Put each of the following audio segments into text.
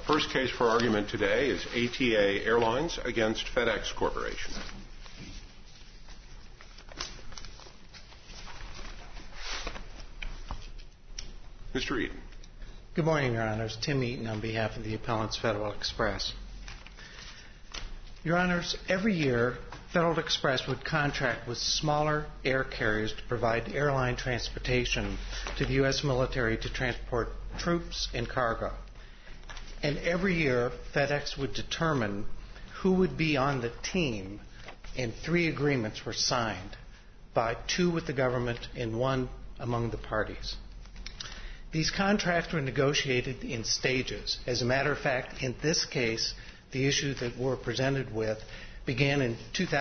First case for argument today is ATA Airlines against FedEx Corporation. Mr. Eaton. Good morning, Your Honors. Tim Eaton on behalf of the appellants Federal Express. Your Honors, every year Federal Express would contract with smaller air carriers to provide airline transportation to the U.S. military to transport troops and cargo. And every year FedEx would determine who would be on the team, and 3 agreements were signed, by 2 with the government and 1 among the parties. These contracts were negotiated in stages. As a matter of fact, in this case, the issue that we're presented with began in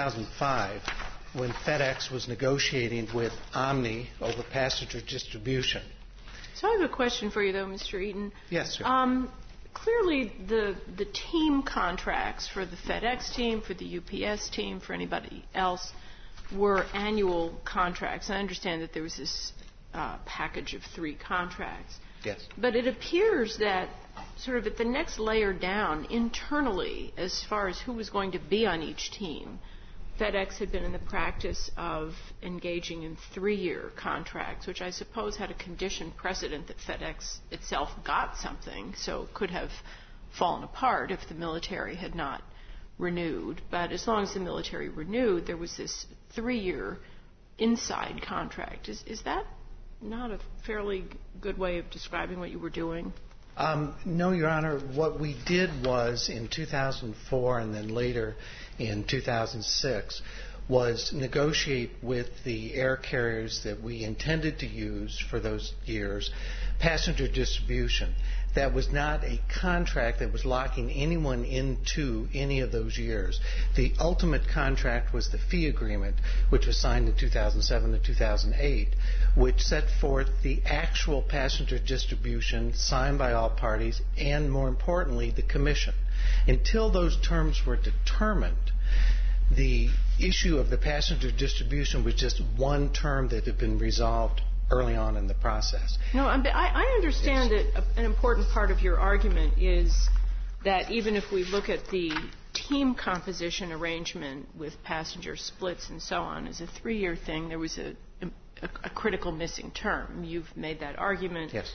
2005 when FedEx was negotiating with Omni over passenger distribution. So I have a question for you, though, Mr. Eaton. Yes, sir. Clearly, the team contracts for the FedEx team, for the UPS team, for anybody else, were annual contracts. I understand that there was this package of 3 contracts. Yes. But it appears that sort of at the next layer down, internally, as far as who was going to be on each team, FedEx had been in the practice of engaging in 3-year contracts, which I suppose had a condition precedent that FedEx itself got something, so it could have fallen apart if the military had not renewed. But as long as the military renewed, there was this 3-year inside contract. Is that not a fairly good way of describing what you were doing? No, Your Honor. What we did was, in 2004 and then later in 2006, was negotiate with the air carriers that we intended to use for those years passenger distribution. That was not a contract that was locking anyone into any of those years. The ultimate contract was the fee agreement, which was signed in 2007 to 2008, which set forth the actual passenger distribution signed by all parties and, more importantly, the commission. Until those terms were determined, the issue of the passenger distribution was just one term that had been resolved early on in the process. No, I understand that an important part of your argument is that even if we look at the team composition arrangement with passenger splits and so on as a 3-year thing, there was a critical missing term. You've made that argument. Yes.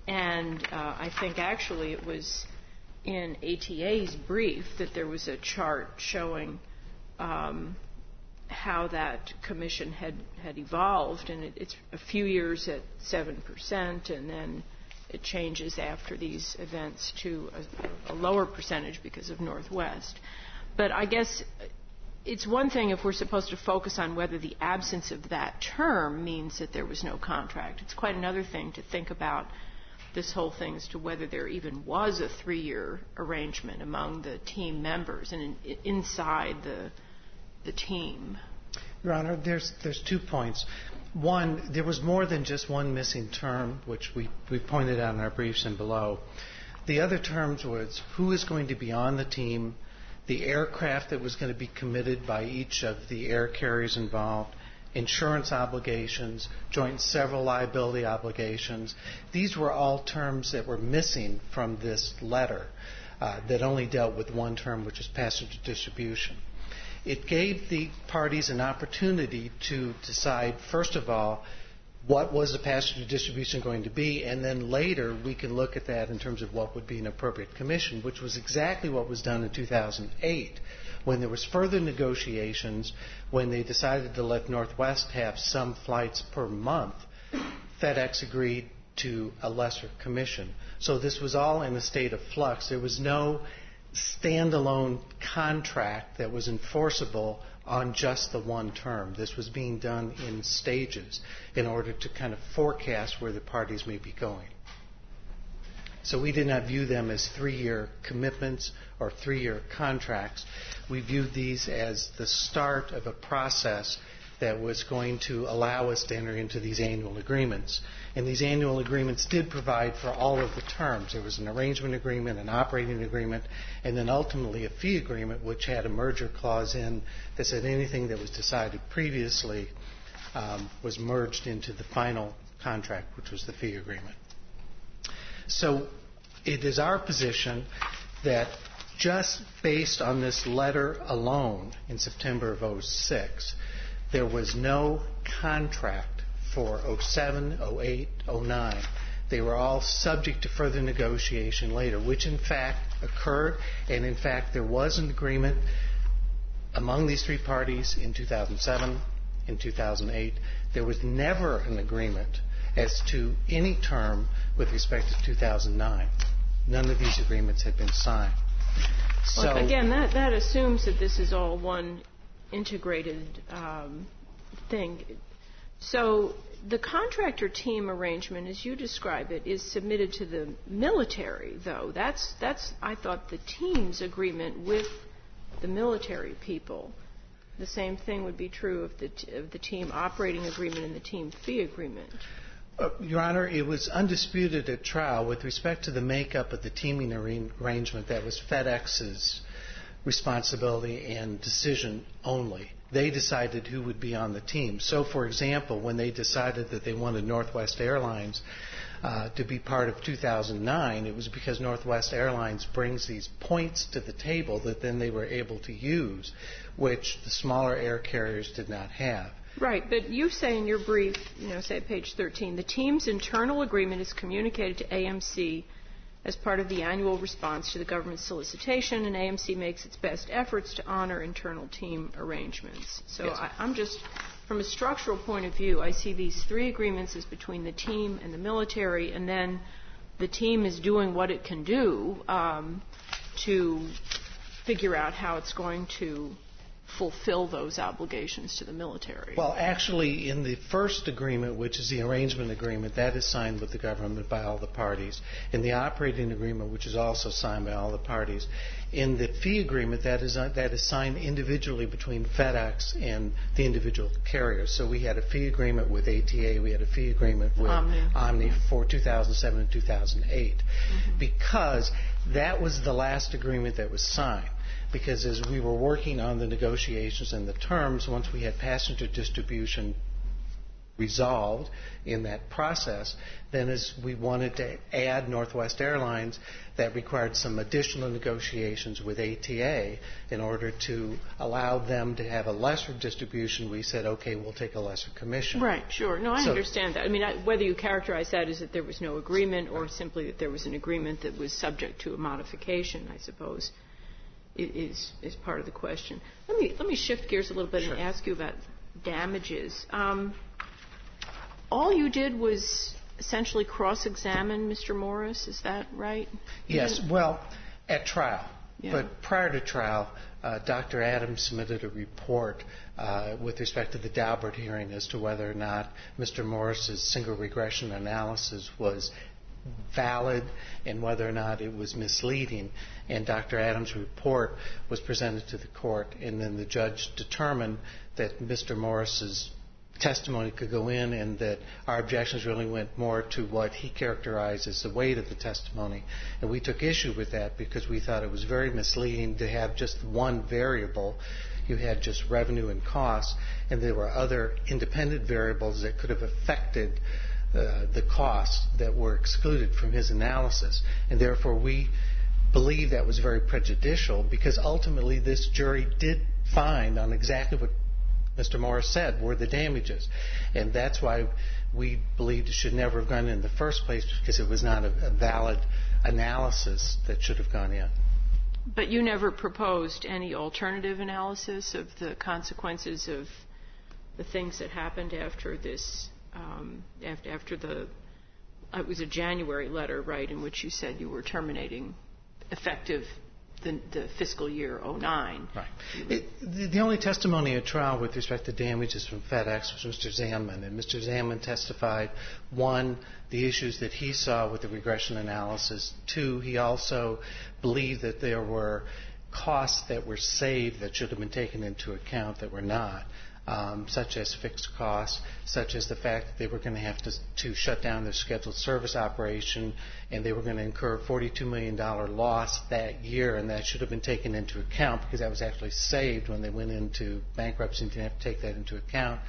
And I think actually it was in ATA's brief that there was a chart showing how that commission had evolved, and it's a few years at 7%, and then it changes after these events to a lower percentage because of Northwest. But I guess it's one thing if we're supposed to focus on whether the absence of that term means that there was no contract. It's quite another thing to think about this whole thing as to whether there even was a 3-year arrangement among the team members and inside the team. Your Honor, there's 2 points. One, there was more than just one missing term, which we pointed out in our briefs and below. The other terms was who is going to be on the team, the aircraft that was going to be committed by each of the air carriers involved, insurance obligations, joint and several liability obligations. These were all terms that were missing from this letter that only dealt with one term, which is passenger distribution. It gave the parties an opportunity to decide, first of all, what was the passenger distribution going to be, and then later we can look at that in terms of what would be an appropriate commission, which was exactly what was done in 2008 when there was further negotiations, when they decided to let Northwest have some flights per month. FedEx agreed to a lesser commission. So this was all in a state of flux. There was no standalone contract that was enforceable on just the one term. This was being done in stages in order to kind of forecast where the parties may be going. So we did not view them as 3-year commitments or 3-year contracts. We viewed these as the start of a process that was going to allow us to enter into these annual agreements. And these annual agreements did provide for all of the terms. There was an arrangement agreement, an operating agreement, and then ultimately a fee agreement, which had a merger clause in that said anything that was decided previously was merged into the final contract, which was the fee agreement. So it is our position that just based on this letter alone in September of 2006, there was no contract for 2007, 2008, 2009. They were all subject to further negotiation later, which in fact occurred, and in fact there was an agreement among these three parties in 2007, in 2008. There was never an agreement as to any term with respect to 2009. None of these agreements had been signed. So, again, that assumes that this is all one integrated thing. So the contractor team arrangement, as you describe it, is submitted to the military, though. That's I thought, the team's agreement with the military people. The same thing would be true of the team operating agreement and the team fee agreement. Your Honor, it was undisputed at trial with respect to the makeup of the teaming arrangement that was FedEx's responsibility and decision only. They decided who would be on the team. So, for example, when they decided that they wanted Northwest Airlines to be part of 2009, it was because Northwest Airlines brings these points to the table that then they were able to use, which the smaller air carriers did not have. Right, but you say in your brief, say at page 13, the team's internal agreement is communicated to AMC as part of the annual response to the government's solicitation, and AMC makes its best efforts to honor internal team arrangements. So yes. I'm just, from a structural point of view, I see these three agreements as between the team and the military, and then the team is doing what it can do to figure out how it's going to fulfill those obligations to the military. Well, actually, in the first agreement, which is the arrangement agreement, that is signed with the government by all the parties. In the operating agreement, which is also signed by all the parties. In the fee agreement, that is signed individually between FedEx and the individual carriers. So we had a fee agreement with ATA, we had a fee agreement with Omni for 2007 and 2008, because that was the last agreement that was signed. Because as we were working on the negotiations and the terms, once we had passenger distribution resolved in that process, then as we wanted to add Northwest Airlines, that required some additional negotiations with ATA in order to allow them to have a lesser distribution. We said, okay, we'll take a lesser commission. Right, sure. No, I understand that. I mean, whether you characterize that as that there was no agreement or simply that there was an agreement that was subject to a modification, I suppose, is part of the question. Let me shift gears a little bit and ask you about damages. All you did was essentially cross-examine Mr. Morris, is that right? Yes, well, at trial. Yeah. But prior to trial, Dr. Adams submitted a report with respect to the Daubert hearing as to whether or not Mr. Morris's single regression analysis was valid and whether or not it was misleading. And Dr. Adams' report was presented to the court, and then the judge determined that Mr. Morris's testimony could go in and that our objections really went more to what he characterized as the weight of the testimony. And we took issue with that because we thought it was very misleading to have just one variable. You had just revenue and costs, and there were other independent variables that could have affected the costs that were excluded from his analysis. And therefore we believe that was very prejudicial because ultimately this jury did find on exactly what Mr. Morris said were the damages. And that's why we believed it should never have gone in the first place, because it was not a valid analysis that should have gone in. But you never proposed any alternative analysis of the consequences of the things that happened after this, it was a January letter, right, in which you said you were terminating effective the fiscal year 2009. Right. The only testimony at trial with respect to damages from FedEx was Mr. Zandman, and Mr. Zandman testified, one, the issues that he saw with the regression analysis. Two, he also believed that there were costs that were saved that should have been taken into account that were not, such as fixed costs, such as the fact that they were going to have to shut down their scheduled service operation, and they were going to incur a $42 million loss that year, and that should have been taken into account because that was actually saved when they went into bankruptcy and didn't have to take that into account.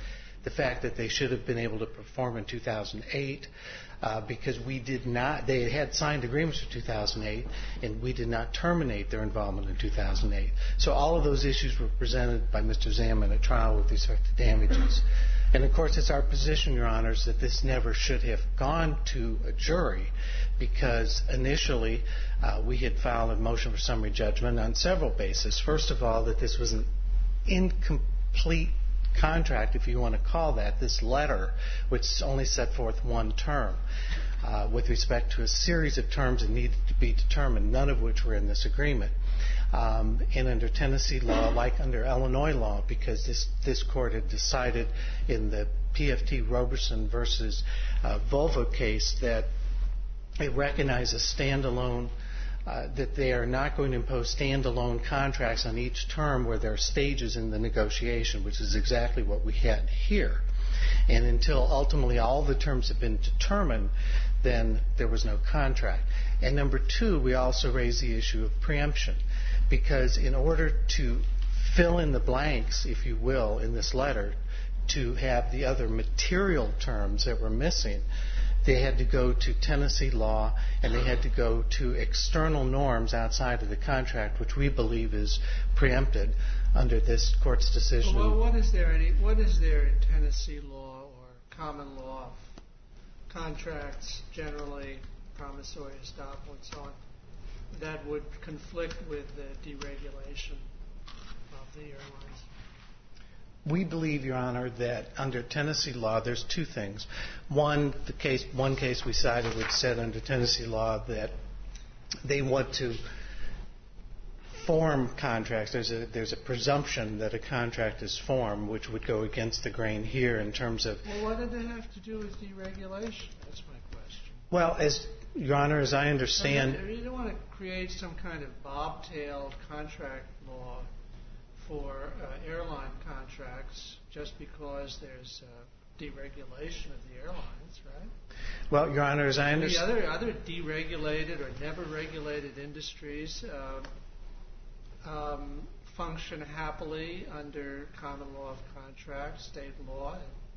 the fact that they should have been able to perform in 2008 because they had signed agreements for 2008 and we did not terminate their involvement in 2008. So all of those issues were presented by Mr. Zaman at trial with respect to damages. And of course it's our position, Your Honors, that this never should have gone to a jury because initially we had filed a motion for summary judgment on several bases. First of all, that this was an incomplete contract, if you want to call that, this letter, which only set forth one term with respect to a series of terms that needed to be determined, none of which were in this agreement. And under Tennessee law, like under Illinois law, because this court had decided in the PFT Roberson versus Volvo case that it recognizes standalone, that they are not going to impose standalone contracts on each term where there are stages in the negotiation, which is exactly what we had here. And until ultimately all the terms have been determined, then there was no contract. And number two, we also raised the issue of preemption, because in order to fill in the blanks, if you will, in this letter, to have the other material terms that were missing, they had to go to Tennessee law and they had to go to external norms outside of the contract, which we believe is preempted under this court's decision. Well, what is there in Tennessee law or common law, contracts generally, promissory estoppel and so on, that would conflict with the deregulation of the airlines? We believe, Your Honor, that under Tennessee law, there's two things. One case we cited which said under Tennessee law that they want to form contracts. There's a presumption that a contract is formed, which would go against the grain here in terms of. Well, what did they have to do with deregulation? That's my question. Well, as Your Honor, as I understand, you don't want to create some kind of bobtailed contract law for airline contracts just because there's deregulation of the airlines, right? Well, Your Honor, as I understand, the other deregulated or never regulated industries function happily under common law of contract, state law.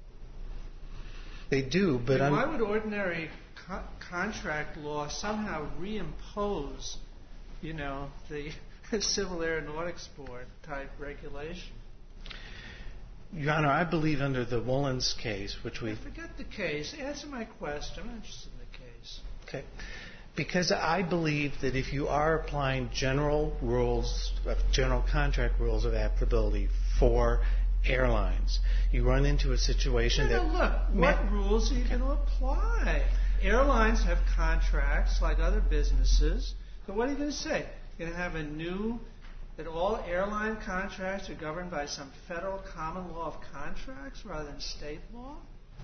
They do, but why would ordinary contract law somehow reimpose, the Civil Aeronautics Board type regulation? Your Honor, I believe under the Woolens case, which we... Forget the case. Answer my question. I'm interested in the case. Okay. Because I believe that if you are applying general contract rules of applicability for airlines, you run into a situation what rules are you going to apply? Airlines have contracts like other businesses. So what are you going to say? You're going to have that all airline contracts are governed by some federal common law of contracts rather than state law?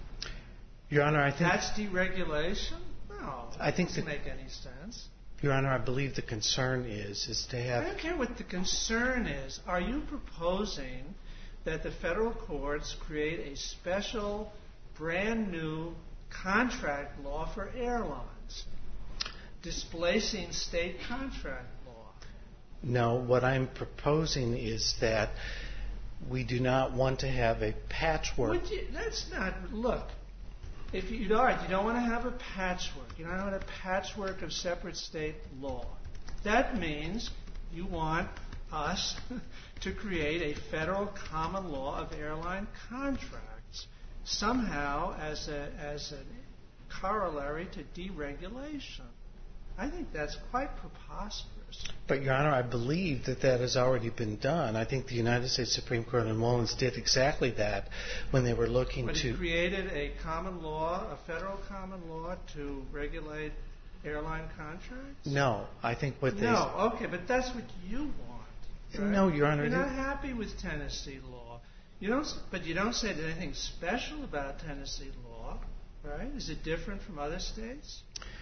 Your Honor, I think... That's deregulation? No, that doesn't make any sense. Your Honor, I believe the concern is to have... I don't care what the concern is. Are you proposing that the federal courts create a special, brand new contract law for airlines, displacing state contract law? No, what I'm proposing is that we do not want to have a patchwork. Look, if you don't want to have a patchwork. You don't want a patchwork of separate state law. That means you want us to create a federal common law of airline contracts somehow as a corollary to deregulation. I think that's quite preposterous. But, Your Honor, I believe that has already been done. I think the United States Supreme Court in Mullins did exactly that when they were looking But it created a common law, a federal common law to regulate airline contracts? No, I think what they... No, okay, but that's what you want. Right? No, Your Honor... You're not happy with Tennessee law. But you don't say there's anything special about Tennessee law, right? Is it different from other states?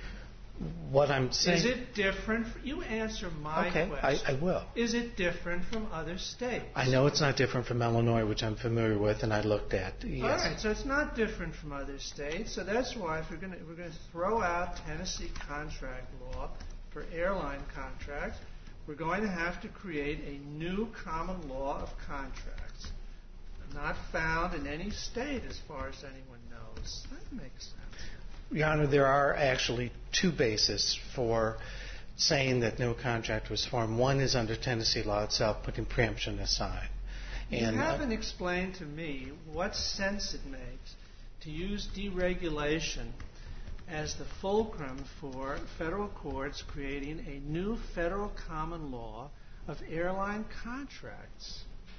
What I'm saying... Is it different? You answer my question. Okay, I will. Is it different from other states? I know it's not different from Illinois, which I'm familiar with, and I looked at. Yes. All right, so it's not different from other states. So that's why if we're going to throw out Tennessee contract law for airline contracts, we're going to have to create a new common law of contracts. not found in any state as far as anyone knows. That makes sense. Your Honor, there are actually two bases for saying that no contract was formed. One is under Tennessee law itself, putting preemption aside. You haven't explained to me what sense it makes to use deregulation as the fulcrum for federal courts creating a new federal common law of airline contracts.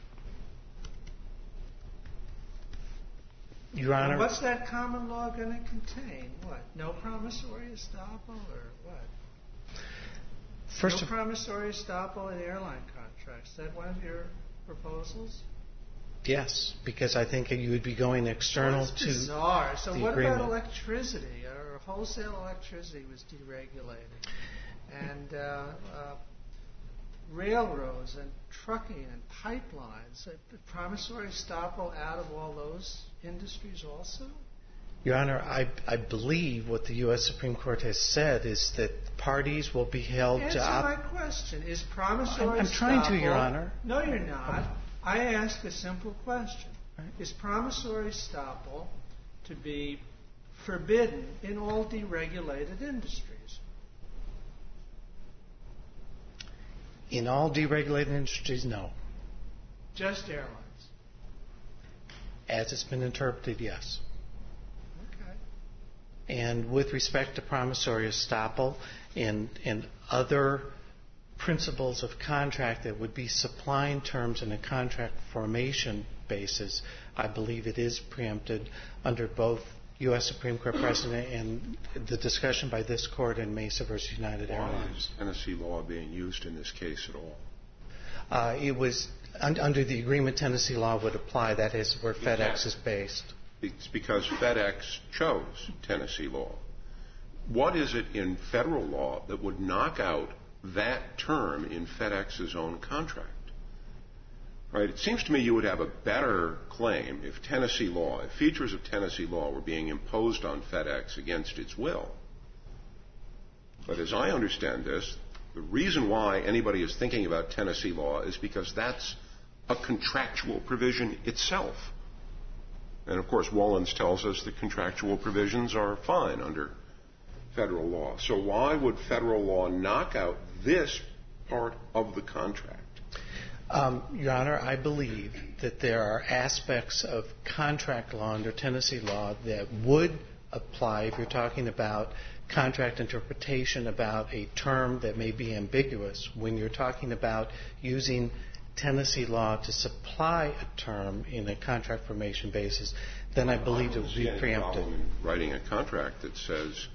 Your Honor, and what's that common law going to contain? What? No promissory estoppel or what? No promissory estoppel in airline contracts. Is that one of your proposals? Yes, because I think you would be going external to bizarre. So the what agreement. about electricity? Or wholesale electricity was deregulated, and railroads and trucking and pipelines. Promissory estoppel out of all those industries also? Your Honor, I believe what the U.S. Supreme Court has said is that parties will be held Answer to... my question. Is promissory I'm estoppel... trying to, Your Honor. No, you're not. I asked a simple question. Right. Is promissory estoppel to be forbidden in all deregulated industries? In all deregulated industries, no. Just airlines? As it's been interpreted, yes. Okay. And with respect to promissory estoppel and other principles of contract that would be supplying terms in a contract formation basis, I believe it is preempted under both U.S. Supreme Court precedent and the discussion by this Court in Mesa versus United Airlines. Why is Tennessee law being used in this case at all? It was under the agreement Tennessee law would apply. That is where FedEx is based. It's because FedEx chose Tennessee law. What is it in federal law that would knock out that term in FedEx's own contract? Right? It seems to me you would have a better claim if Tennessee law, if features of Tennessee law were being imposed on FedEx against its will. But as I understand this, the reason why anybody is thinking about Tennessee law is because that's a contractual provision itself. And of course, Wallens tells us that contractual provisions are fine under federal law. So why would federal law knock out this part of the contract? Your Honor, I believe that there are aspects of contract law under Tennessee law that would apply if you're talking about contract interpretation about a term that may be ambiguous. When you're talking about using Tennessee law to supply a term in a contract formation basis, then I believe it would be preempted. In writing a contract that says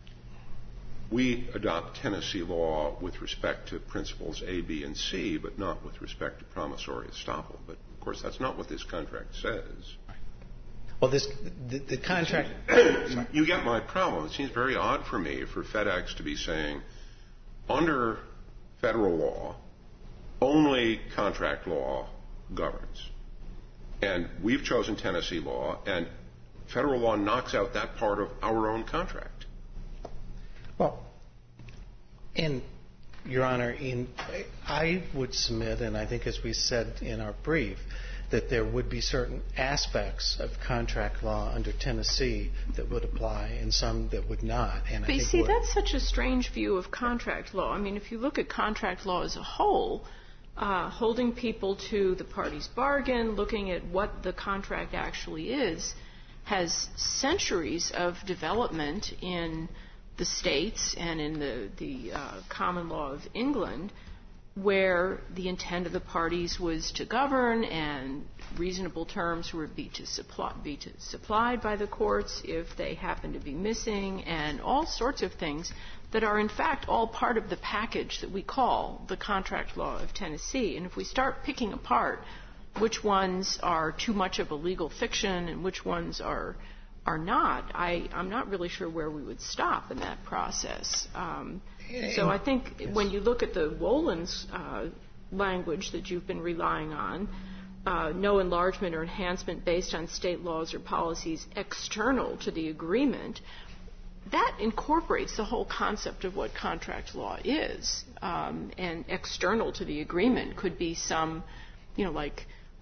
we adopt Tennessee law with respect to principles A, B, and C, but not with respect to promissory estoppel. But of course, that's not what this contract says. Well, the contract... You get my problem. It seems very odd for me for FedEx to be saying, under federal law, only contract law governs. And we've chosen Tennessee law, and federal law knocks out that part of our own contract. Well, and, Your Honor, I would submit, and I think as we said in our brief, that there would be certain aspects of contract law under Tennessee that would apply and some that would not. And but you see, that's such a strange view of contract law. I mean, if you look at contract law as a whole, holding people to the party's bargain, looking at what the contract actually is, has centuries of development in the states and in the common law of England, where the intent of the parties was to govern and reasonable terms would be supplied by the courts if they happen to be missing, and all sorts of things that are in fact all part of the package that we call the contract law of Tennessee. And if we start picking apart which ones are too much of a legal fiction and which ones are not, I'm not really sure where we would stop in that process. So I think when you look at the Wolins language that you've been relying on, no enlargement or enhancement based on state laws or policies external to the agreement, that incorporates the whole concept of what contract law is. And external to the agreement could be some, like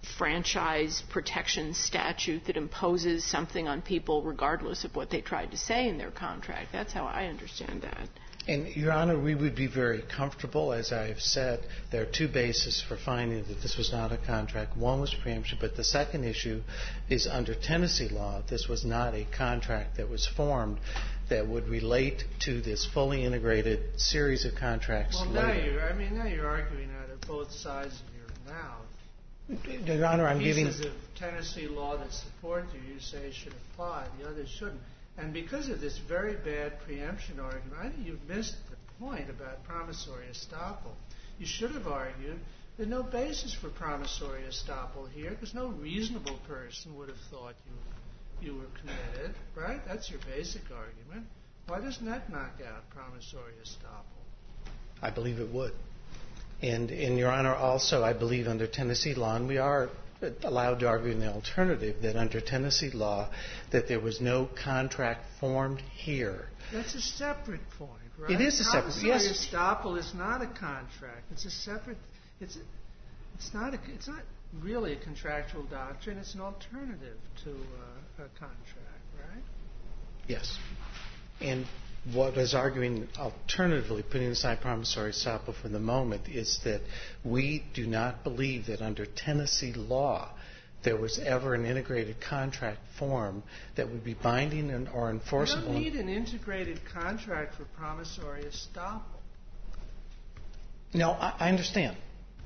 franchise protection statute that imposes something on people regardless of what they tried to say in their contract. That's how I understand that. And, Your Honor, we would be very comfortable. As I've said, there are two bases for finding that this was not a contract. One was preemption, but the second issue is under Tennessee law, this was not a contract that was formed that would relate to this fully integrated series of contracts. Well, now you're arguing out of both sides of your mouth. Your Honor, I'm giving... Pieces of Tennessee law that support you say should apply, the others shouldn't. And because of this very bad preemption argument, I think you've missed the point about promissory estoppel. You should have argued there's no basis for promissory estoppel here because no reasonable person would have thought you were committed, right? That's your basic argument. Why doesn't that knock out promissory estoppel? I believe it would. And Your Honor, also, I believe under Tennessee law, and we are allowed to argue in the alternative, that under Tennessee law, that there was no contract formed here. That's a separate point, right? It is a separate, yes. Promissory estoppel is not a contract. It's a separate, it's not really a contractual doctrine. It's an alternative to a contract, right? Yes. And what I was arguing alternatively, putting aside promissory estoppel for the moment, is that we do not believe that under Tennessee law there was ever an integrated contract form that would be binding or enforceable. You don't need an integrated contract for promissory estoppel. No, I understand.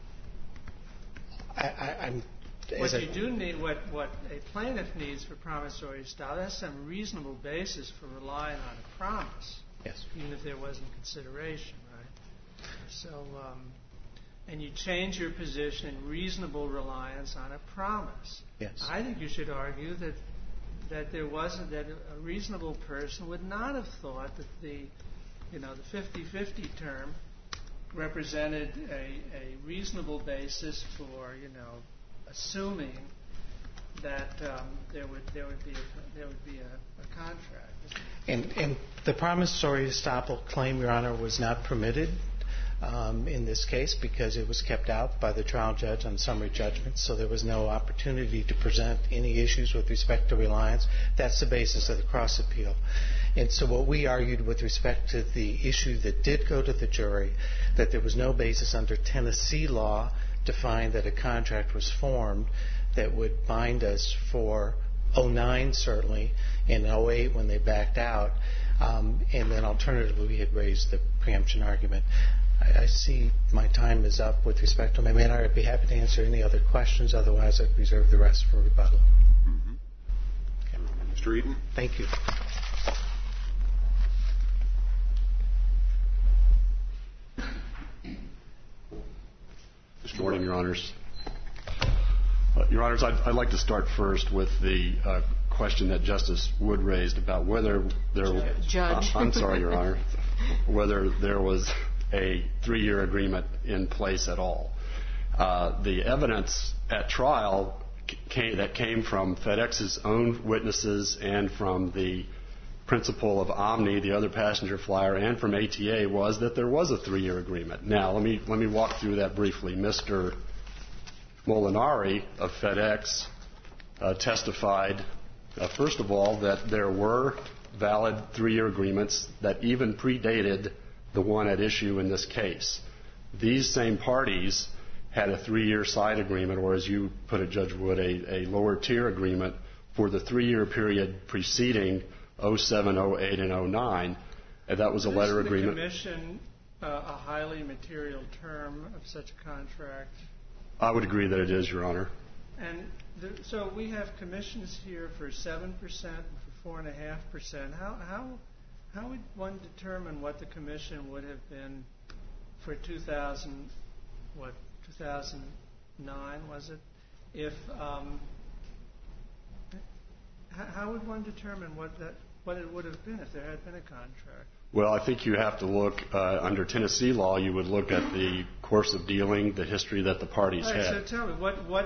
What you do need, what a plaintiff needs for promissory estoppel, that's some reasonable basis for relying on a promise. Yes. Even if there wasn't consideration, right? So, and you change your position in reasonable reliance on a promise. Yes. I think you should argue that a reasonable person would not have thought that the 50-50 term represented a reasonable basis for assuming that there would be a contract. And the promissory estoppel claim, Your Honor, was not permitted in this case because it was kept out by the trial judge on summary judgment, so there was no opportunity to present any issues with respect to reliance. That's the basis of the cross appeal. And so what we argued with respect to the issue that did go to the jury, that there was no basis under Tennessee law to find that a contract was formed that would bind us for 2009 certainly, and 2008 when they backed out, and then alternatively we had raised the preemption argument. I see my time is up with respect to my matter. I'd be happy to answer any other questions. Otherwise, I'd reserve the rest for rebuttal. Mm-hmm. Okay. Mr. Eaton? Thank you. Good morning, Your Honors. Your Honors, I'd like to start first with the question that Justice Wood raised about whether there Judge. I'm sorry, Your Honor. Whether there was a 3-year agreement in place at all. The evidence at trial that came from FedEx's own witnesses and from the principal of Omni, the other passenger flyer, and from ATA was that there was a 3-year agreement. Now, let me walk through that briefly. Mr. Molinari of FedEx testified, first of all, that there were valid 3-year agreements that even predated the one at issue in this case. These same parties had a 3-year side agreement, or as you put it, Judge Wood, a lower tier agreement for the 3-year period preceding 07, 08, and 09. And that was a letter agreement. Is the commission a highly material term of such a contract? I would agree that it is, Your Honor. And so we have commissions here for 7% and for 4.5%. How would one determine what the commission would have been for 2009, was it? If how would one determine what it would have been if there had been a contract? Well, I think you have to look under Tennessee law. You would look at the course of dealing, the history that the parties had. So tell me,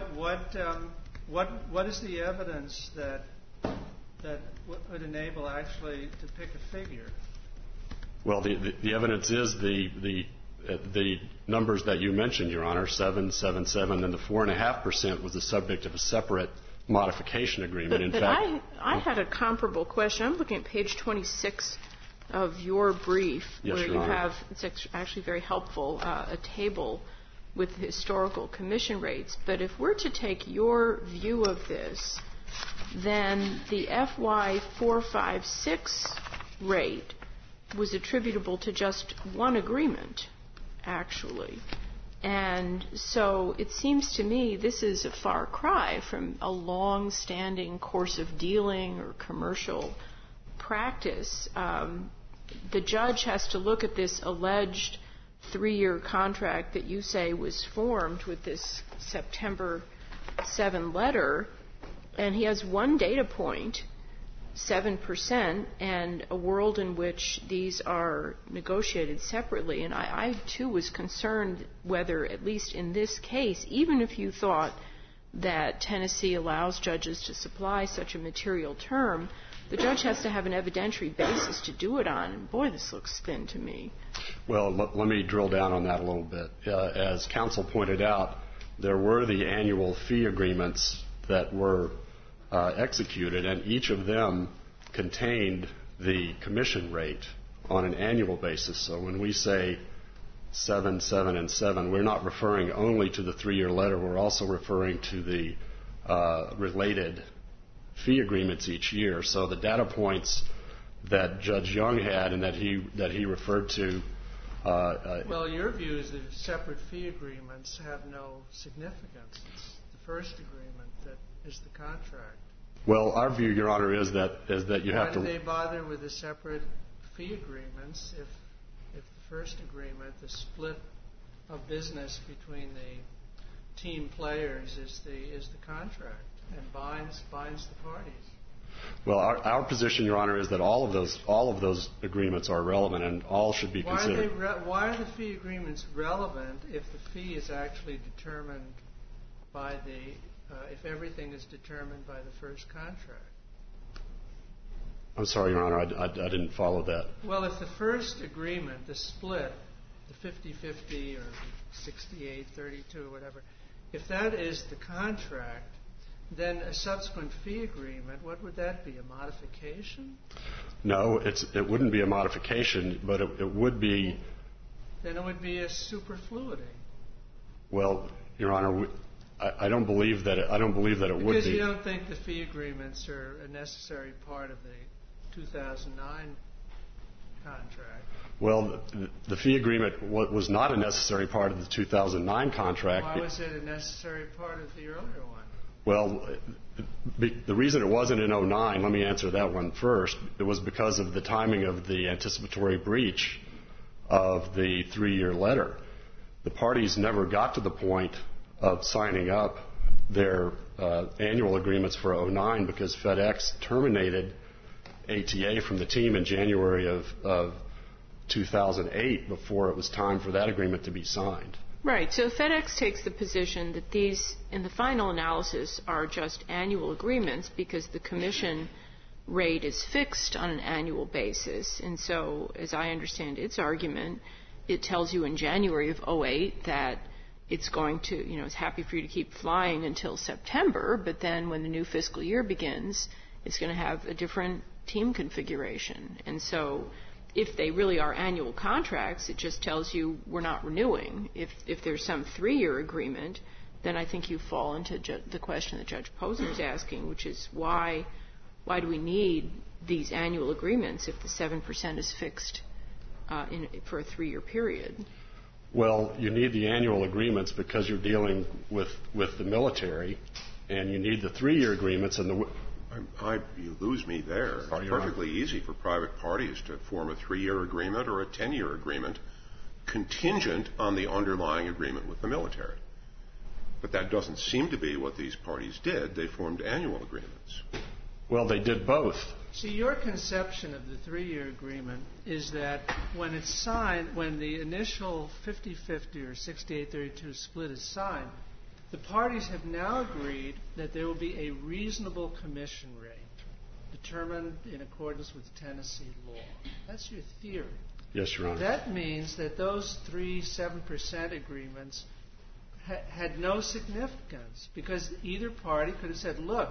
what is the evidence that would enable actually to pick a figure? Well, the evidence is the the numbers that you mentioned, Your Honor, 7.77, and the 4.5% was the subject of a separate modification agreement. But I had a comparable question. I'm looking at page 26 of your brief, yes, where Your you Honor. have, it's actually very helpful, a table with historical commission rates. But if we're to take your view of this, then the FY 456 rate was attributable to just one agreement, actually. And so it seems to me this is a far cry from a long-standing course of dealing or commercial practice. The judge has to look at this alleged 3-year contract that you say was formed with this September 7 letter, and he has one data point, 7%, and a world in which these are negotiated separately. And I too was concerned whether, at least in this case, even if you thought that Tennessee allows judges to supply such a material term, the judge has to have an evidentiary basis to do it on. And boy, this looks thin to me. Well, let me drill down on that a little bit. As counsel pointed out, there were the annual fee agreements that were executed, and each of them contained the commission rate on an annual basis. So when we say 7, 7, and 7, we're not referring only to the 3-year letter. We're also referring to the related fee agreements each year. So the data points that Judge Young had and that he referred to. Well, your view is that separate fee agreements have no significance. It's the first agreement that is the contract. Well, our view, Your Honor, is that you have to. Why do they bother with the separate fee agreements if the first agreement, the split of business between the team players, is the contract and binds the parties? Well, our position, Your Honor, is that all of those agreements are relevant and all should be considered. Why are the fee agreements relevant if the fee is actually determined by if everything is determined by the first contract? I'm sorry, Your Honor, I didn't follow that. Well, if the first agreement, the split, the 50-50 or 68-32 or whatever, if that is the contract, then a subsequent fee agreement, what would that be, a modification? No, it wouldn't be a modification, but it would be. Then it would be a superfluity. Well, Your Honor, I don't believe that it would be. Because you don't think the fee agreements are a necessary part of the 2009 contract. Well, the fee agreement was not a necessary part of the 2009 contract. Why was it a necessary part of the earlier one? Well, the reason it wasn't in 2009, let me answer that one first, it was because of the timing of the anticipatory breach of the 3-year letter. The parties never got to the point of signing up their annual agreements for 2009 because FedEx terminated ATA from the team in January of 2008 before it was time for that agreement to be signed. Right. So FedEx takes the position that these, in the final analysis, are just annual agreements because the commission rate is fixed on an annual basis. And so, as I understand its argument, it tells you in January of 2008 that it's going to, it's happy for you to keep flying until September, but then when the new fiscal year begins, it's going to have a different team configuration. And so if they really are annual contracts, it just tells you we're not renewing. If there's some 3-year agreement, then I think you fall into the question that Judge Posner is asking, which is why do we need these annual agreements if the 7% is fixed for a 3-year period? Well, you need the annual agreements because you're dealing with the military, and you need the 3-year agreements. And you lose me there. It's perfectly easy for private parties to form a 3-year agreement or a 10-year agreement contingent on the underlying agreement with the military. But that doesn't seem to be what these parties did. They formed annual agreements. Well, they did both. See, your conception of the 3-year agreement is that when it's signed, when the initial 50-50 or 68-32 split is signed, the parties have now agreed that there will be a reasonable commission rate determined in accordance with Tennessee law. That's your theory. Yes, Your Honor. That means that those 3 7% agreements had no significance because either party could have said, look,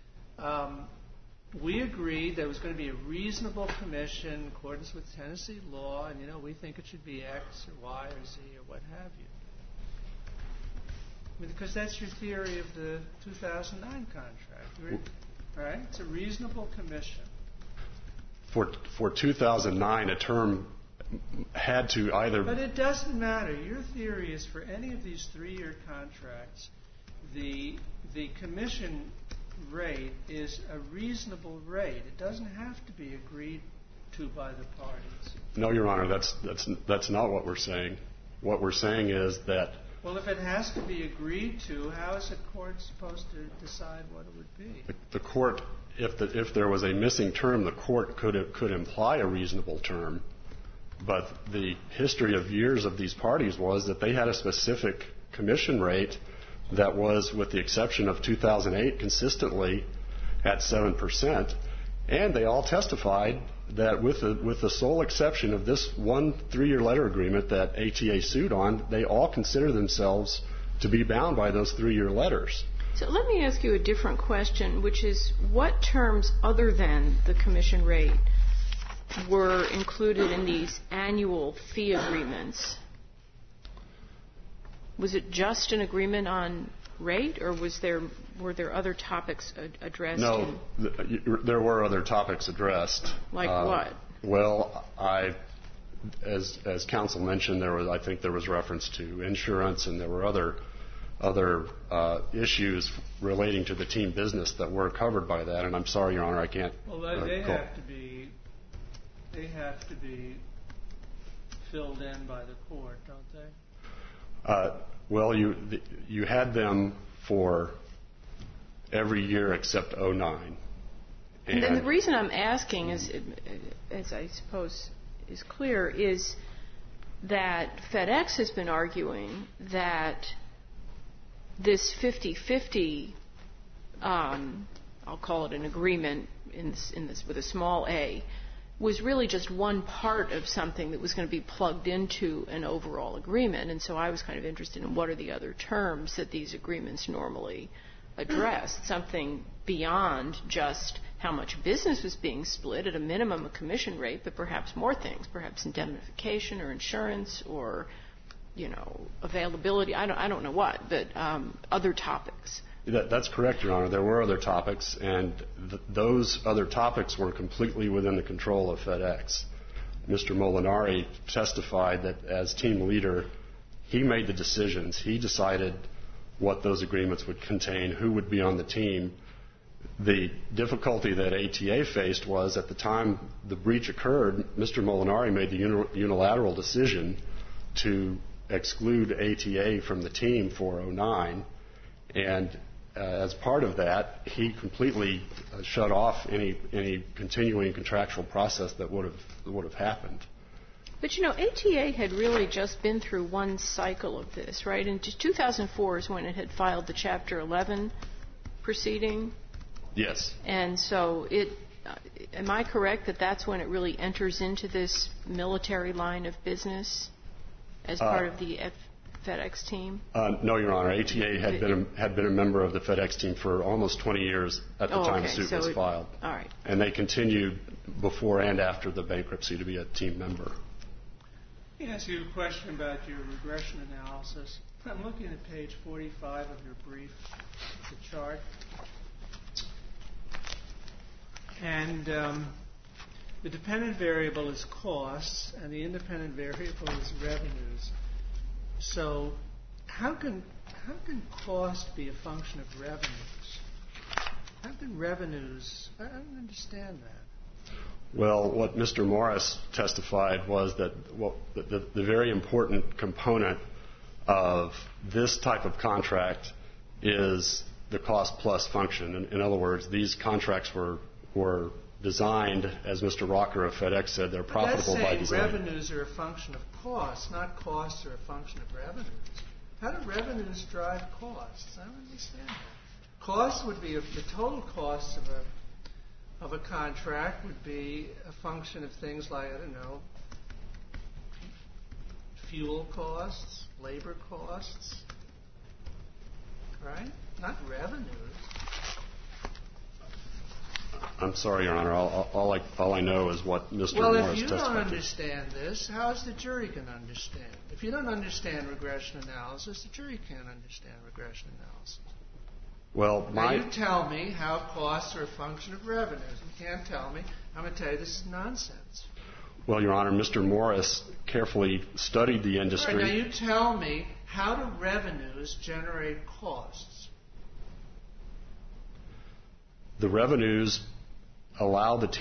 we agreed there was going to be a reasonable commission in accordance with Tennessee law, and, we think it should be X or Y or Z or what have you. Because that's your theory of the 2009 contract, right? It's a reasonable commission. For 2009, a term had to either... But it doesn't matter. Your theory is for any of these 3-year contracts, the commission rate is a reasonable rate. It doesn't have to be agreed to by the parties. No, Your Honor, that's not what we're saying. What we're saying is that... Well, if it has to be agreed to, how is a court supposed to decide what it would be? The court, if there was a missing term, the court could imply a reasonable term. But the history of years of these parties was that they had a specific commission rate that was, with the exception of 2008, consistently at 7%. And they all testified that with the sole exception of this one 3-year letter agreement that ATA sued on, they all consider themselves to be bound by those 3-year letters. So let me ask you a different question, which is what terms other than the commission rate were included in these annual fee agreements? Was it just an agreement on rate, or were there other topics addressed? No, there were other topics addressed. Like what? Well, as counsel mentioned, I think there was reference to insurance, and there were other issues relating to the team business that were covered by that. And I'm sorry, Your Honor, I can't. Well, they have to be filled in by the court, don't they? Well, you had them for every year except 2009. And then the reason I'm asking is, as I suppose is clear, is that FedEx has been arguing that this 50-50, I'll call it an agreement in this with a small a, was really just one part of something that was going to be plugged into an overall agreement. And so I was kind of interested in what are the other terms that these agreements normally address, something beyond just how much business was being split, at a minimum a commission rate, but perhaps more things, perhaps indemnification or insurance or, availability. I don't know what, but other topics. That's correct, Your Honor. There were other topics, and those other topics were completely within the control of FedEx. Mr. Molinari testified that as team leader, he made the decisions. He decided what those agreements would contain, who would be on the team. The difficulty that ATA faced was at the time the breach occurred, Mr. Molinari made the unilateral decision to exclude ATA from the team for 2009, and as part of that, he completely shut off any continuing contractual process that would have happened. But ATA had really just been through one cycle of this, right? And 2004 is when it had filed the Chapter 11 proceeding. Yes. And so am I correct that that's when it really enters into this military line of business as part of the FedEx team? No, Your Honor. ATA had been a member of the FedEx team for almost 20 years at the time the suit was filed. All right. And they continued before and after the bankruptcy to be a team member. Let me ask you a question about your regression analysis. I'm looking at page 45 of your brief, the chart. And the dependent variable is costs, and the independent variable is revenues. So how can cost be a function of revenues? How can revenues? I don't understand that. Well, what Mr. Morris testified was that the very important component of this type of contract is the cost plus function. In other words, these contracts were designed, as Mr. Rocker of FedEx said, they're profitable by design. That's saying revenues are a function of costs, not costs are a function of revenues. How do revenues drive costs? I don't understand that. Costs would be, the total costs of a contract would be a function of things like, fuel costs, labor costs, right? Not revenues. I'm sorry, Your Honor. All I know is what Mr. Well, Morris if you testified don't to. understand this, how is the jury going to understand? If you don't understand regression analysis, the jury can't understand regression analysis. Well, Now, you tell me how costs are a function of revenues. You can't tell me. I'm going to tell you this is nonsense. Well, Your Honor, Mr. Morris carefully studied the industry. All right, now you tell me, how do revenues generate costs? The revenues allow the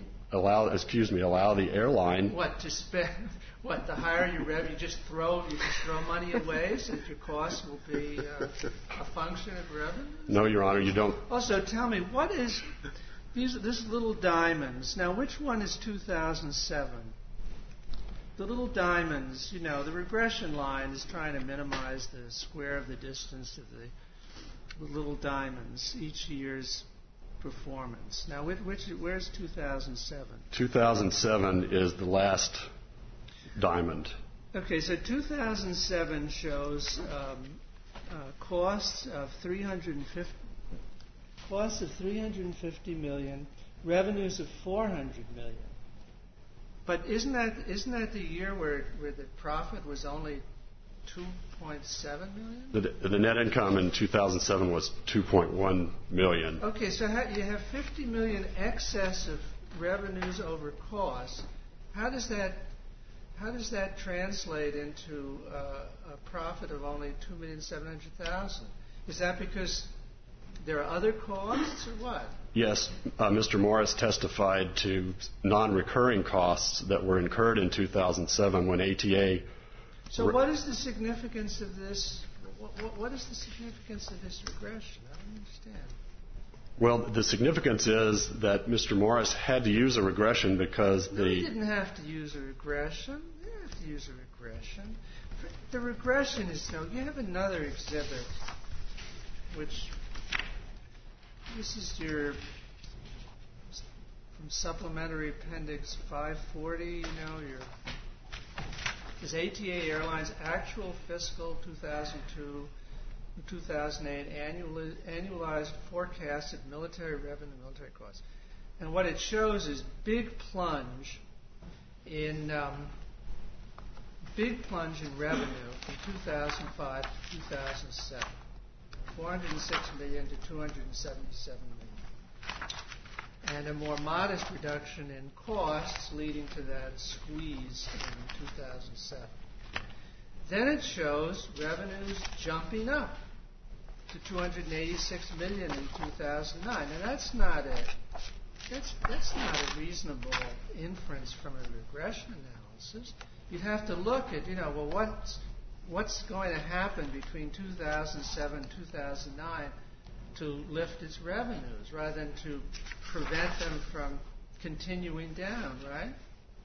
airline. What, to spend? What, the higher your revenue, you just throw money away so that your costs will be a function of revenue? No, Your Honor, you don't. Also, tell me, what is this little diamonds? Now, which one is 2007? The little diamonds, the regression line is trying to minimize the square of the distance of the little diamonds, each year's performance. Now, where's 2007? 2007 is the last diamond. Okay, so 2007 shows costs of 350 million, revenues of 400 million. But isn't that the year where the profit was only 2.7 million? The net income in 2007 was 2.1 million. Okay, so you have 50 million excess of revenues over costs. How does that translate into a profit of only 2,700,000? Is that because there are other costs or what? Yes, Mr. Morris testified to non-recurring costs that were incurred in 2007 when ATA. So what is the significance of this? What is the significance of this regression? I don't understand. Well, the significance is that Mr. Morris had to use a regression because No, he didn't have to use a regression. He didn't have to use a regression. The regression is, you have another exhibit, which this is from Supplementary Appendix 540, is ATA Airlines actual fiscal 2002 2008 annualized forecasted military revenue, military costs. And what it shows is big plunge in revenue from 2005 to 2007, 406 million to 277 million, and a more modest reduction in costs leading to that squeeze in 2007. Then it shows revenues jumping up to 286 million in 2009, and that's not a reasonable inference from a regression analysis. You'd have to look at, what's going to happen between 2007 and 2009 to lift its revenues, rather than to prevent them from continuing down, right?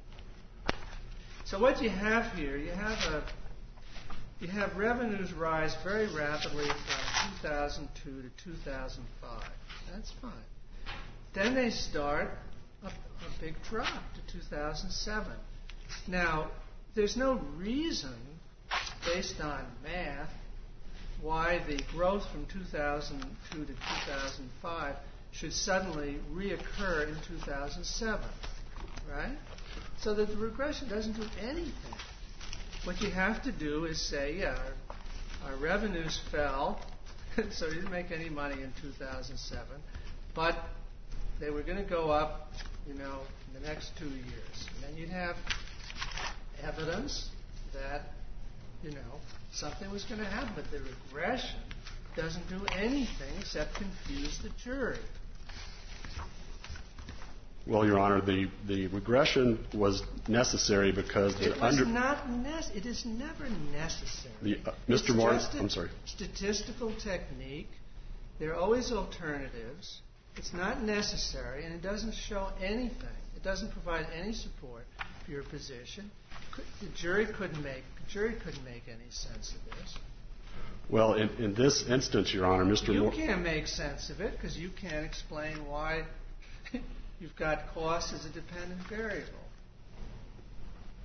So what you have here, you have revenues rise very rapidly from 2002 to 2005. That's fine. Then they start a big drop to 2007. Now, there's no reason, based on math, why the growth from 2002 to 2005 should suddenly reoccur in 2007, right? So that the regression doesn't do anything. What you have to do is say, our revenues fell, so we didn't make any money in 2007, but they were going to go up, in the next 2 years. And then you'd have evidence that, something was going to happen, but the regression doesn't do anything except confuse the jury. Well, Your Honor, the regression was necessary because it is never necessary. Mr. Morris, I'm sorry. Statistical technique. There are always alternatives. It's not necessary, and it doesn't show anything. It doesn't provide any support for your position. The jury couldn't make any sense of this. Well, in this instance, Your Honor, You can't make sense of it because you can't explain why you've got cost as a dependent variable.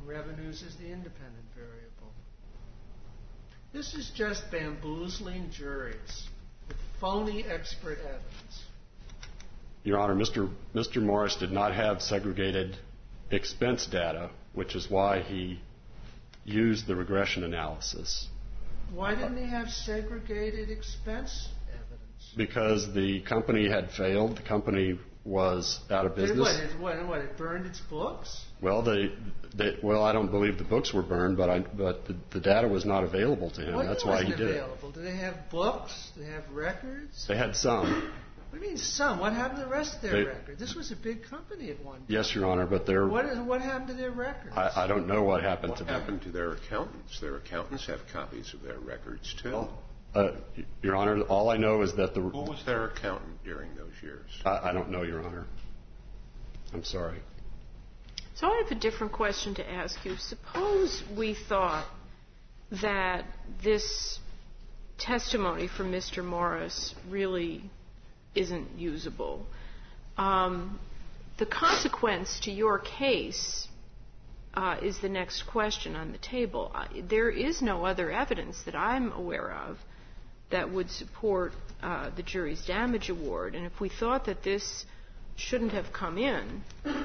and revenues as the independent variable. This is just bamboozling juries with phony expert evidence. Your Honor, Mr. Morris did not have segregated expense data, which is why he used the regression analysis. Why didn't he have segregated expense evidence? Because the company had failed. The company was out of business. It burned its books? Well, I don't believe the books were burned, but the data was not available to him. That's why he did available? it. Do they have books? Do they have records? They had some. What do you mean some? What happened to the rest of their records? This was a big company at one time. Yes, Your Honor, but What happened to their records? I don't know what happened to them. What happened to their accountants? Their accountants have copies of their records, too. Your Honor, all I know is that Who was their accountant during those years? I don't know, Your Honor. I'm sorry. So I have a different question to ask you. Suppose we thought that this testimony from Mr. Morris really isn't usable. The consequence to your case is the next question on the table. There is no other evidence that I'm aware of that would support the jury's damage award. And if we thought that this shouldn't have come in,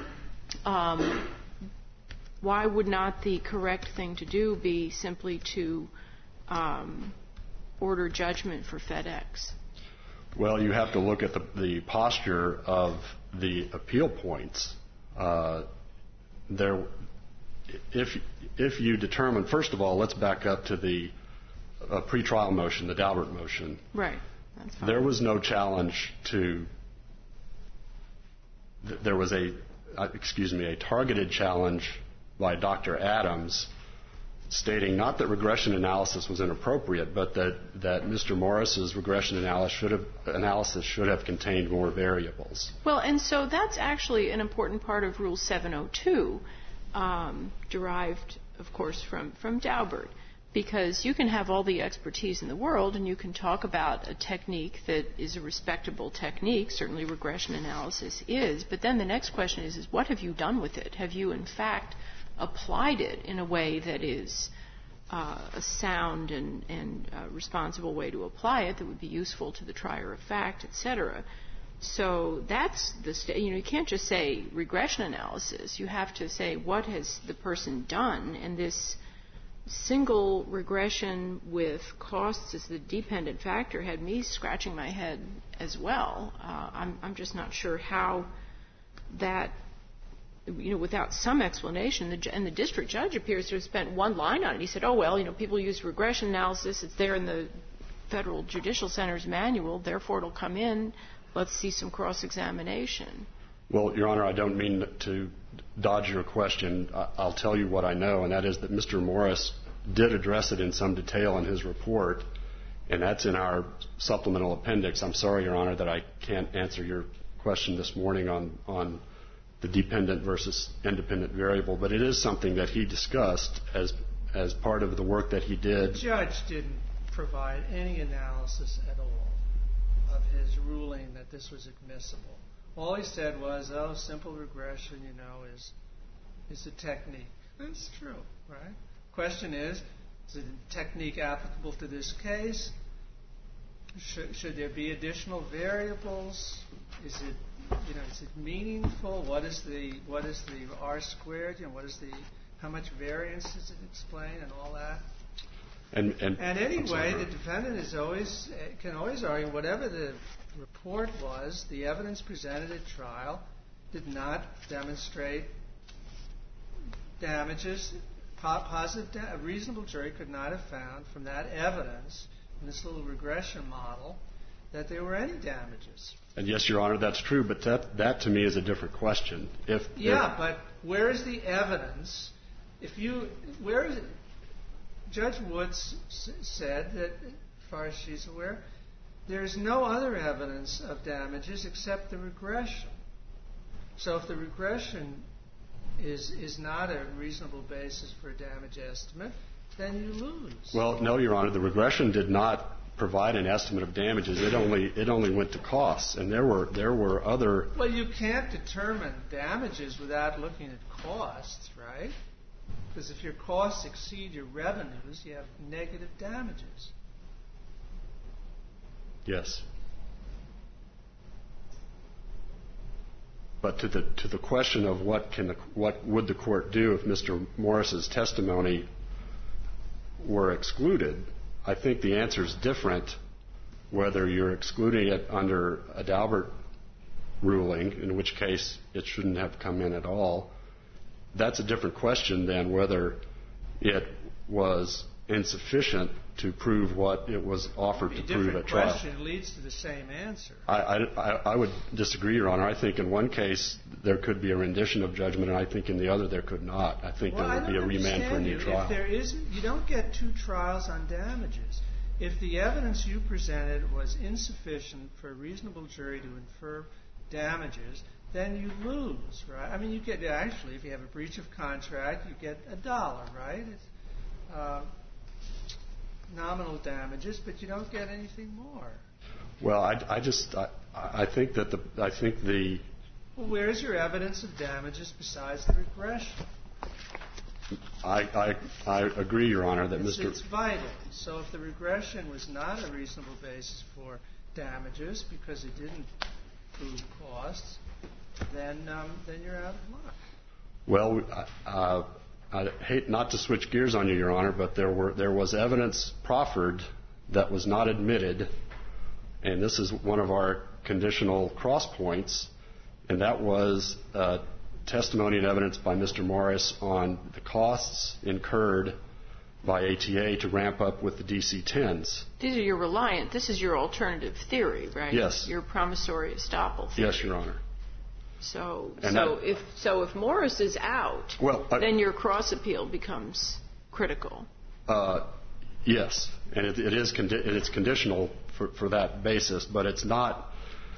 why would not the correct thing to do be simply to order judgment for FedEx? Well, you have to look at the posture of the appeal points. If you determine, first of all, let's back up to the pretrial motion, the Daubert motion. Right. That's fine. There was no challenge to. There was a targeted challenge by Dr. Adams stating not that regression analysis was inappropriate, but that Mr. Morris's regression analysis should have contained more variables. Well, and so that's actually an important part of Rule 702, derived, of course, from Daubert, because you can have all the expertise in the world and you can talk about a technique that is a respectable technique, certainly regression analysis is, but then the next question is what have you done with it? Have you, in fact, applied it in a way that is a sound and responsible way to apply it that would be useful to the trier of fact, et cetera. So that's you can't just say regression analysis. You have to say what has the person done, and this single regression with costs as the dependent factor had me scratching my head as well. I'm just not sure how that, without some explanation, and the district judge appears to have spent one line on it. He said, people use regression analysis. It's there in the Federal Judicial Center's manual. Therefore, it'll come in. Let's see some cross-examination. Well, Your Honor, I don't mean to dodge your question. I'll tell you what I know, and that is that Mr. Morris did address it in some detail in his report, and that's in our supplemental appendix. I'm sorry, Your Honor, that I can't answer your question this morning on the dependent versus independent variable, but it is something that he discussed as part of the work that he did. The judge didn't provide any analysis at all of his ruling that this was admissible. All he said was, simple regression, is a technique. That's true, right? Question is it a technique applicable to this case? Should there be additional variables? Is it meaningful? What is the R squared? How much variance does it explain, and all that? And anyway, the defendant can always argue whatever the report was, the evidence presented at trial did not demonstrate damages. A reasonable jury could not have found from that evidence in this little regression model that there were any damages. And yes, Your Honor, that's true, but that to me is a different question. But where is the evidence? Where is it? Judge Woods said that, as far as she's aware, there's no other evidence of damages except the regression. So if the regression is not a reasonable basis for a damage estimate, then you lose. Well, no, Your Honor, the regression did not provide an estimate of damages. It only went to costs, and there were other. Well, you can't determine damages without looking at costs, right? Because if your costs exceed your revenues, you have negative damages. Yes. But to the question of what would the court do if Mr. Morris's testimony were excluded, I think the answer is different whether you're excluding it under a Daubert ruling, in which case it shouldn't have come in at all. That's a different question than whether it was insufficient to prove what it was offered to prove at trial. A different question leads to the same answer. I would disagree, Your Honor. I think in one case there could be a rendition of judgment, and I think in the other there could not. I think there would be a remand for a new trial. If there isn't, you don't get two trials on damages. If the evidence you presented was insufficient for a reasonable jury to infer damages, then you lose, right? I mean, you get, actually, if you have a breach of contract, you get $1, right? It's nominal damages, but you don't get anything more. Well, I think the Well, where's your evidence of damages besides the regression? I agree, Your Honor, that It's vital. So if the regression was not a reasonable basis for damages because it didn't prove costs, then you're out of luck. Well, I hate not to switch gears on you, Your Honor, but there was evidence proffered that was not admitted, and this is one of our conditional cross points, and that was testimony and evidence by Mr. Morris on the costs incurred by ATA to ramp up with the DC-10s. These are your reliant. This is your alternative theory, right? Yes. Your promissory estoppel theory. Yes, Your Honor. So if Morris is out, then your cross appeal becomes critical. Yes, and it's conditional for that basis, but it's not.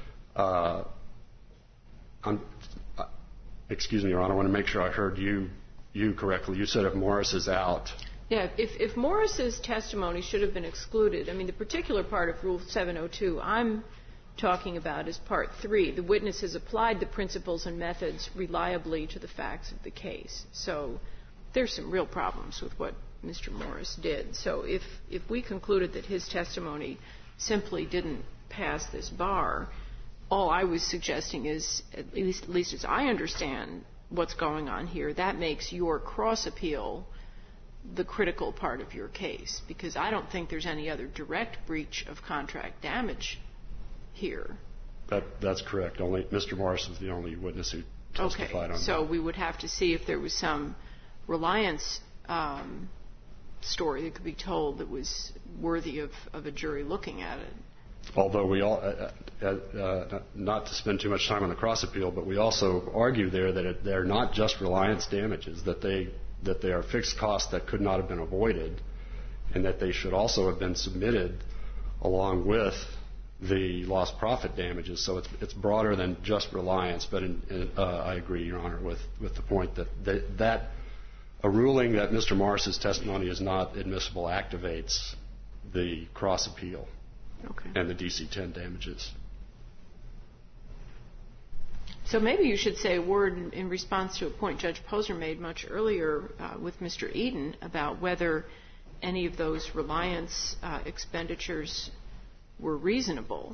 Excuse me, Your Honor. I want to make sure I heard you correctly. You said if Morris is out. Yeah, if Morris's testimony should have been excluded, I mean, the particular part of Rule 702 I'm talking about is Part 3. The witness has applied the principles and methods reliably to the facts of the case. So there's some real problems with what Mr. Morris did. So if we concluded that his testimony simply didn't pass this bar, all I was suggesting is, at least as I understand what's going on here, that makes your cross appeal the critical part of your case, because I don't think there's any other direct breach of contract damage here. That's correct. Only Mr. Morris was the only witness who testified on that. So we would have to see if there was some reliance story that could be told that was worthy of a jury looking at it. Although we all, not to spend too much time on the cross appeal, but we also argue there that they're not just reliance damages, that they are fixed costs that could not have been avoided, and that they should also have been submitted along with the lost profit damages. So it's broader than just reliance. But I agree, Your Honor, with the point that a ruling that Mr. Morris's testimony is not admissible activates the cross appeal. Okay. And the DC-10 damages. So maybe you should say a word in response to a point Judge Posner made much earlier with Mr. Eden about whether any of those reliance expenditures were reasonable.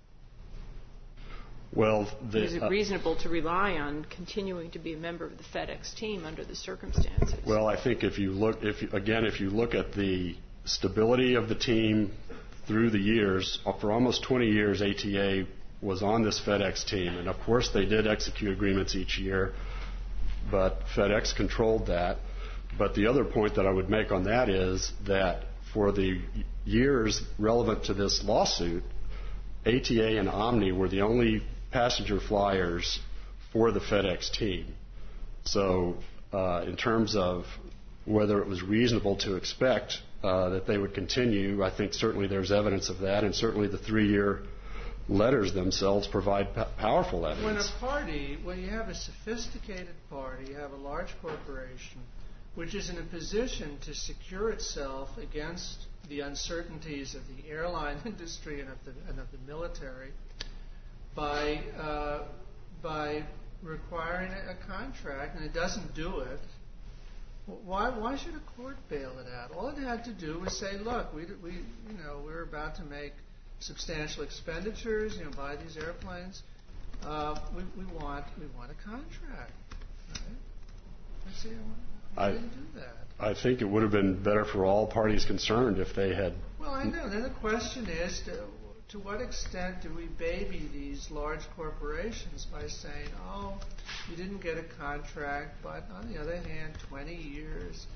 Well, is it reasonable to rely on continuing to be a member of the FedEx team under the circumstances? Well, I think if you look at the stability of the team through the years, for almost 20 years, ATA was on this FedEx team. And, of course, they did execute agreements each year, but FedEx controlled that. But the other point that I would make on that is that for the years relevant to this lawsuit, ATA and Omni were the only passenger flyers for the FedEx team. So in terms of whether it was reasonable to expect that they would continue, I think certainly there's evidence of that, and certainly the 3-year letters themselves provide powerful evidence. When you have a sophisticated party, you have a large corporation, which is in a position to secure itself against the uncertainties of the airline industry and of the military by requiring a contract, and it doesn't do it Why should a court bail it out? All it had to do was say, look, we're about to make substantial expenditures, buy these airplanes. We want a contract. Right? Let's see. Why didn't do that? I think it would have been better for all parties concerned if they had. Well, I know. Then the question is, to what extent do we baby these large corporations by saying, oh, you didn't get a contract, but on the other hand, 20 years.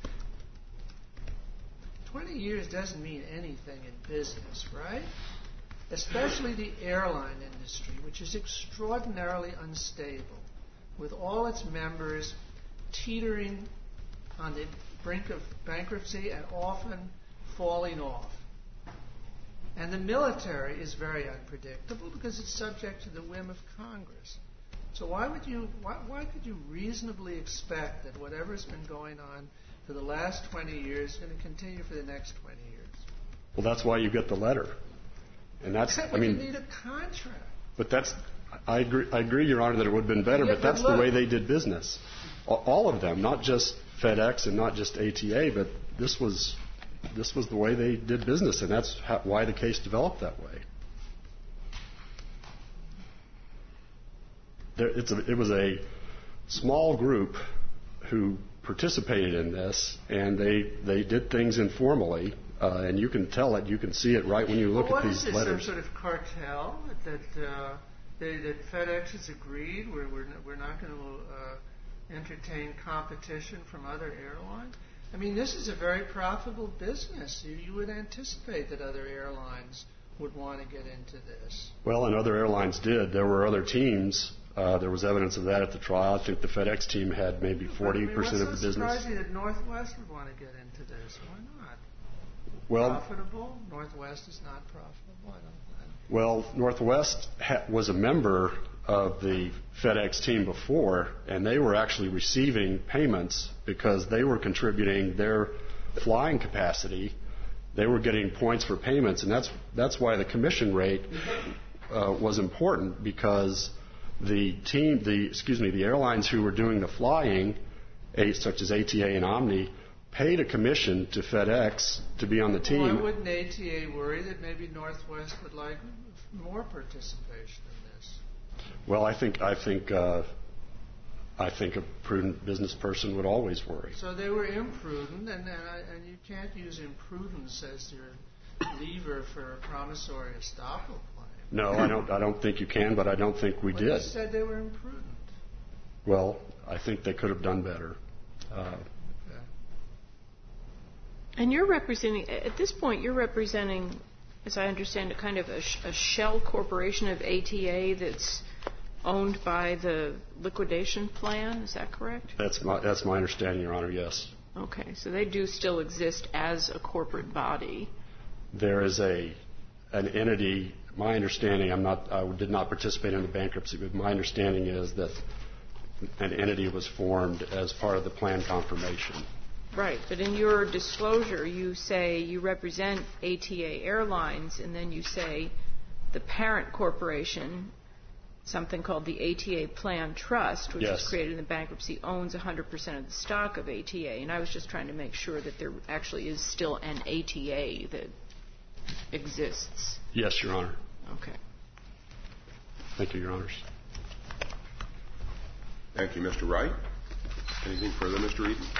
20 years doesn't mean anything in business, right? Especially the airline industry, which is extraordinarily unstable, with all its members teetering on the brink of bankruptcy and often falling off. And the military is very unpredictable because it's subject to the whim of Congress. So why could you reasonably expect that whatever's been going on for the last 20 years is going to continue for the next 20 years? Well, that's why you get the letter. And that's, you need a contract. But I agree, Your Honor, that it would have been better, but that's the way they did business. All of them, not just FedEx and not just ATA, but this was the way they did business, and that's why the case developed that way. It was a small group who participated in this, and they did things informally, and you can tell it, you can see it right when you look at these letters. What is this, some sort of cartel that FedEx has agreed we're not going to entertain competition from other airlines? I mean, this is a very profitable business. You would anticipate that other airlines would want to get into this. Well, and other airlines did. There were other teams. There was evidence of that at the trial. I think the FedEx team had maybe 40% of the business. What's so surprising that Northwest would want to get into this? Why not? Well, profitable? Northwest is not profitable? I don't know. Well, Northwest was a member of the FedEx team before, and they were actually receiving payments because they were contributing their flying capacity. They were getting points for payments, and that's why the commission rate was important, because the airlines who were doing the flying, such as ATA and Omni, paid a commission to FedEx to be on the team. Why wouldn't ATA worry that maybe Northwest would like more participation in this? Well, I think a prudent business person would always worry. So they were imprudent, and you can't use imprudence as your lever for a promissory estoppel claim. No, I don't think you can, but I don't think we did. You said they were imprudent. Well, I think they could have done better. And you're representing, at this point, as I understand it, kind of a shell corporation of ATA that's owned by the liquidation plan. Is that correct? That's my understanding, Your Honor, yes. Okay, so they do still exist as a corporate body. There is an entity. My understanding, I did not participate in the bankruptcy, but my understanding is that an entity was formed as part of the plan confirmation. Right, but in your disclosure, you say you represent ATA Airlines, and then you say the parent corporation, something called the ATA Plan Trust, which was created in the bankruptcy, owns 100% of the stock of ATA. And I was just trying to make sure that there actually is still an ATA that exists. Yes, Your Honor. Okay. Thank you, Your Honors. Thank you, Mr. Wright. Anything further, Mr. Eaton?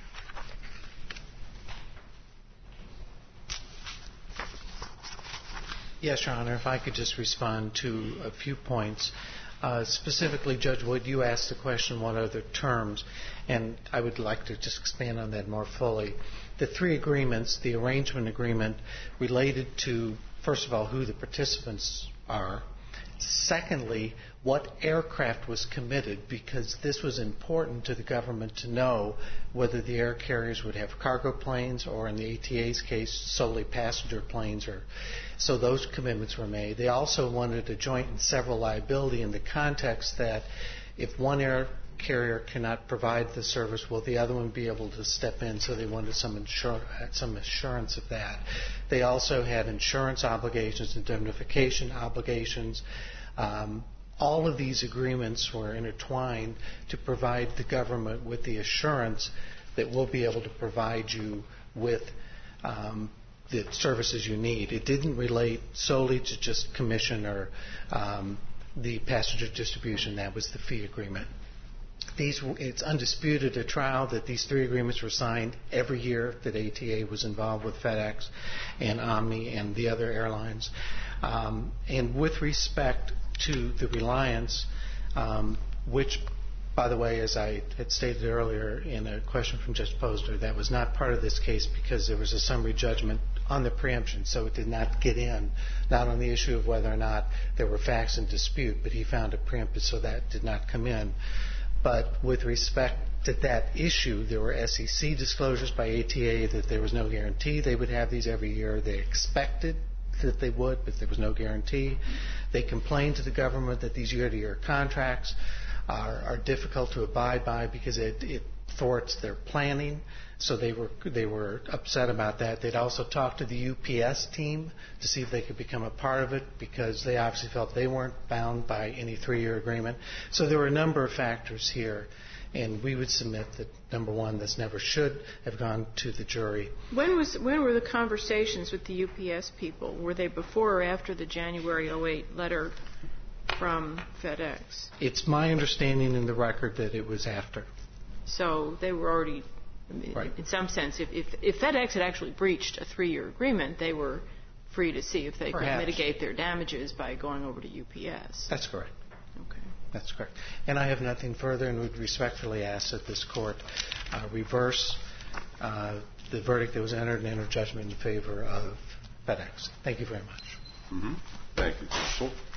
Yes, Your Honor, if I could just respond to a few points. Specifically, Judge Wood, you asked the question, what are the terms? And I would like to just expand on that more fully. The three agreements, the arrangement agreement related to, first of all, who the participants are. Secondly, what aircraft was committed, because this was important to the government to know whether the air carriers would have cargo planes or, in the ATA's case, solely passenger planes. So those commitments were made. They also wanted a joint and several liability in the context that if one air carrier cannot provide the service, will the other one be able to step in? So they wanted some assurance of that. They also had insurance obligations, indemnification obligations. All of these agreements were intertwined to provide the government with the assurance that we'll be able to provide you with the services you need. It didn't relate solely to just commission or the passenger distribution. That was the fee agreement. It's undisputed at trial that these 3 agreements were signed every year that ATA was involved with FedEx and Omni and the other airlines. And with respect to the reliance, which, by the way, as I had stated earlier in a question from Judge Posner, that was not part of this case because there was a summary judgment on the preemption, so it did not get in, not on the issue of whether or not there were facts in dispute, but he found it preempted, so that did not come in. But with respect to that issue, there were SEC disclosures by ATA that there was no guarantee they would have these every year. They expected that they would, but there was no guarantee. They complained to the government that these year-to-year contracts are difficult to abide by because it thwarts their planning. So they were upset about that. They'd also talked to the UPS team to see if they could become a part of it because they obviously felt they weren't bound by any 3-year agreement. So there were a number of factors here, and we would submit that, number one, this never should have gone to the jury. When were the conversations with the UPS people? Were they before or after the January 2008 letter from FedEx? It's my understanding in the record that it was after. So they were already, right. In some sense, if FedEx had actually breached a 3-year agreement, they were free to see if they could mitigate their damages by going over to UPS. That's correct. Okay. That's correct. And I have nothing further and would respectfully ask that this Court reverse the verdict that was entered and enter judgment in favor of FedEx. Thank you very much. Thank you, counsel.